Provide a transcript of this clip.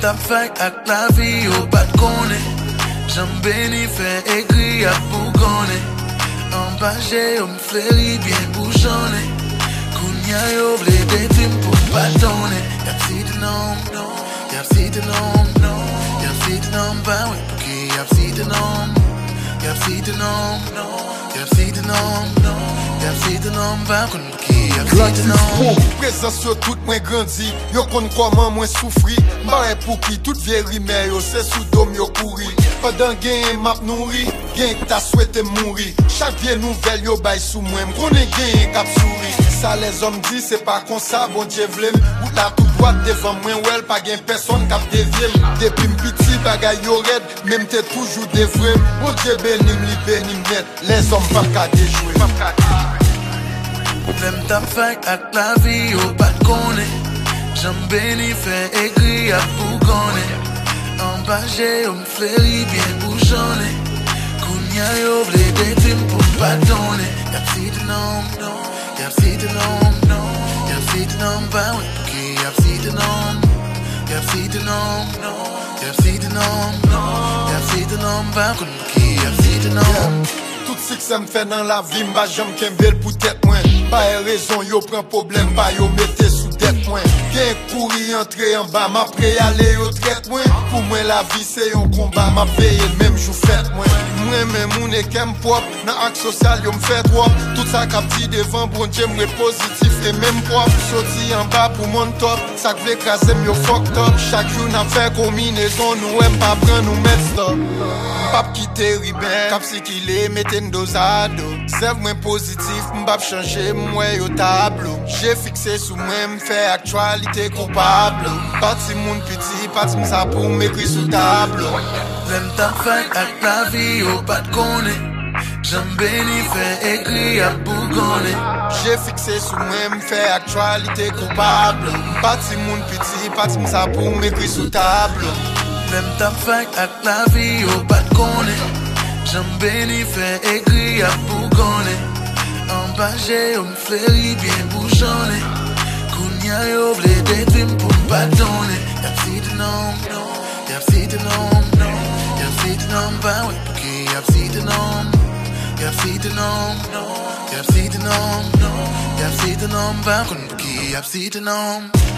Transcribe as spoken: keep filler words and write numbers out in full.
t'a fait avec la vie au pas de connaître. J'en bénis fait écrit à bougonner. En bas j'ai un fleuri bien bouchonné. Kounya yo vle des tims pour pas donner. Y'a p'ti de nom, non. Y'a p'ti de nom, non. Y'a p'ti de nom, bah oui, ok. Y'a p'ti de nom. Y'a p'ti de nom, non. Y'a p'ti de nom, non. Y'a p'ti de nom, bah oui, ok. Y'a p'ti de nom. Présence sur tout moins grandi. Yo kon comment moins souffri. M'barre pour qui toute vieille rimère yo c'est sous dôme yo couri. Pendant gen map nourri, gen ta souhaité mourir. Chaque vieille nouvelle yo bay sous moi. M'konne gen cap souri. Ça les hommes disent c'est pas comme ça bon Dieu vle. Ou la tout droite devant moi well pas gen personne cap dévier. Depuis petit bagay yo red, même t'es toujours des vrais. Bon Dieu bénim li bénim net. Les hommes pas ka déjouer. L'aime t'a fait avec la vie au pas de connaître. J'en bénis fait écrit à bougonner. En bas j'ai un fleuri bien bouchonné. Kounya yo vle des tims pour pas donner. Y'a p'ti de nom, non. Y'a p'ti de nom, non. Y'a p'ti de nom, bah oui, ok. Y'a p'ti de nom. Y'a p'ti de nom, non. Y'a p'ti de nom, non. Y'a p'ti de nom, bah oui, ok. Y'a p'ti de nom. Tout ce que ça me fait dans la vie, m'ba j'aime qu'un bel pour tête moins. Pas raison, yo prend problème, pas yo mettez sous tête moins. Qu'un courri entrer en bas, m'a prêt aller au traite moins. Pour moi la vie c'est un combat, m'a payé le même jour fête moins. Moi même mon équipe propre, dans l'acte social yo m'fait trop. Tout ça cap dit devant bon Dieu m'est positif et même propre. Sorti en bas pour mon top, ça que écraser m'yo fucked up. Chaque jour n'a fait combinaison, nous aime pas prendre nous mettre stop. M'pap quitter Ribet, cap si qu'il est mettez une dosado. Sève moins positif, m'pap changer moi au tableau. J'ai fixé sous moi m'fait actualité coupable. Parti moun petit, parti m'sa pour m'écrire sous tableau. L'aime t'a fait avec la vie au pas de connaître. J'en bénis fait écrit à bougonner. J'ai fixé sous moi m'fait actualité coupable. Parti moun petit, parti m'sa pour m'écrire sous tableau. L'aime t'a fait avec la vie au pas de connaître. J'en bénis fait écrit à bougonner. En bas j'ai un fleuri bien bouchonné. Kounya yo vle des tims pour pas donner. Y'a p'ti de nom, non. Y'a p'ti de nom, non. Y'a p'ti de nom, bah oui, ok. Y'a p'ti de nom. Y'a p'ti de nom, non. Y'a p'ti de nom, non. Y'a p'ti de nom, bah oui, ok. Y'a p'ti de nom.